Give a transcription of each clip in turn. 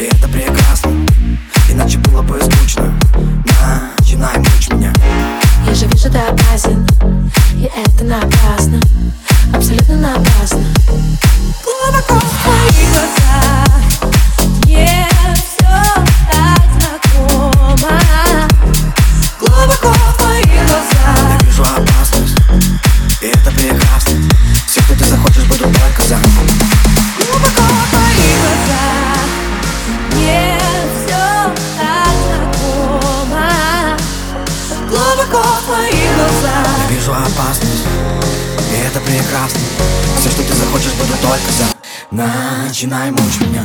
и это прекрасно. Иначе было бы скучно. Начинай мучить меня. Я же вижу, ты опасен, и это напрасно, абсолютно напрасно. Глубоко в твоих глазах мне все так знакомо. Глубоко в твоих глазах я вижу опасность, и это прекрасно. Все, кто ты захочешь, буду только за. глубоко в твоих глазах мне все так знакомо. Глубоко в твоих глазах Я вижу опасность, и это прекрасно. Все, что ты захочешь, буду только за. Начинай мучить меня.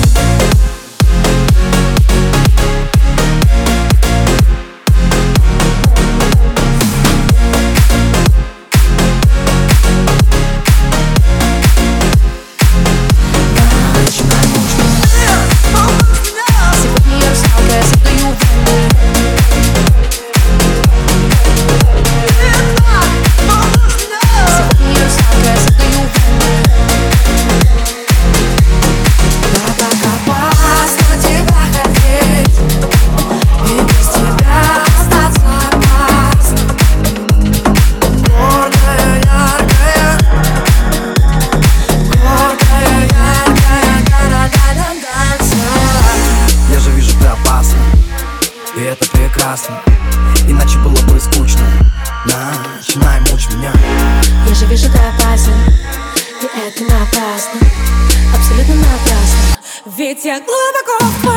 И это прекрасно, иначе было бы скучно. Начинай мучить меня. Я же вижу, ты опасен, и это напрасно, абсолютно напрасно. Ведь я глубоко в